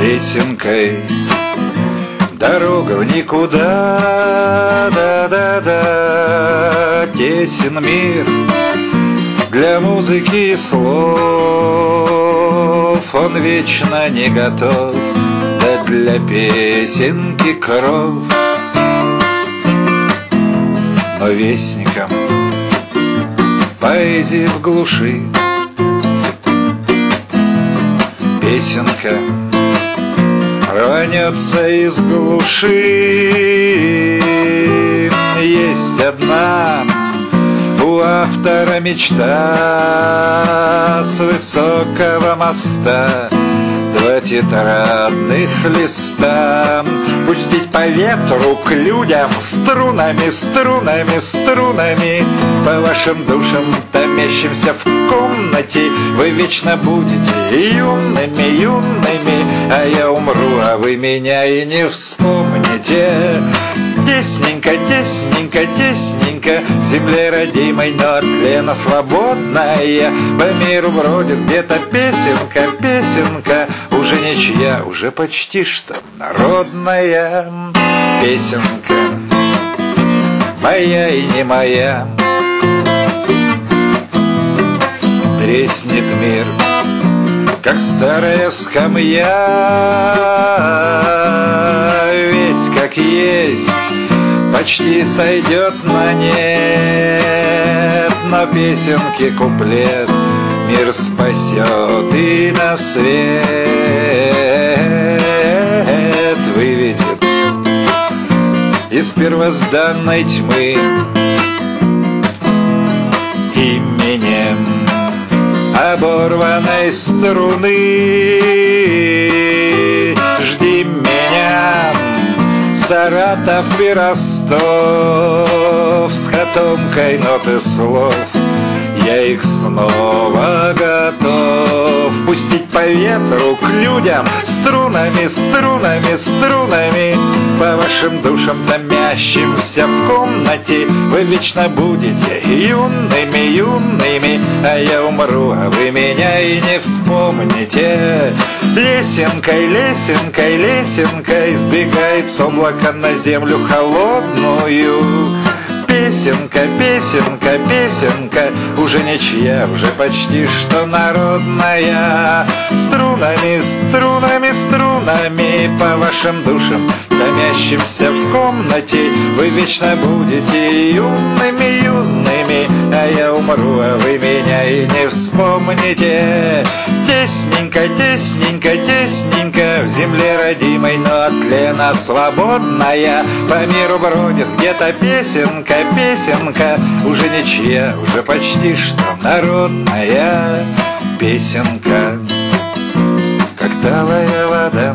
песенкой. Дорога в никуда, да-да-да, тесен мир для музыки и слов. Он вечно не готов, да для песенки кров. Но вестником поэзии в глуши песенка рванется из глуши. Есть одна у автора мечта с высокого моста, два тетрадных листа пустить по ветру к людям струнами, струнами, струнами. По вашим душам, томящимся в комнате, вы вечно будете юными, юными, а я умру, а вы меня и не вспомните. Тесненько, тесненько, тесненько в земле родимой, но от тлена свободная. По миру бродит где-то песенка, песенка, уже ничья, уже почти что народная. Песенка моя и не моя. Треснет мир, как старая скамья, весь как есть, почти сойдет на нет. Но песенки куплет мир спасет и на свет выведет из первозданной тьмы. Именем оборванной струны жди меня, Саратов и Ростов, с котомкой нот и слов. Я их снова готов пустить по ветру к людям струнами, струнами, струнами. По вашим душам, томящимся в комнате, вы вечно будете юными, юными, а я умру, а вы меня и не вспомните. Лесенкой, лесенкой, лесенкой сбегает с облака на землю холодную. Песенка, песенка, песенка, уже ничья, уже почти что народная. Струнами, струнами, струнами по вашим душам, томящимся в комнате, вы вечно будете юными, юными, а я умру, а вы меня и не вспомните. Тесненько, тесненько, тесненько в земле родимой, но от тлена свободная. По миру бродит где-то песенка, песенка, уже ничья, уже почти что народная. Песенка, как талая вода.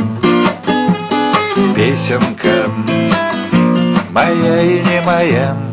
Песенка моя и не моя.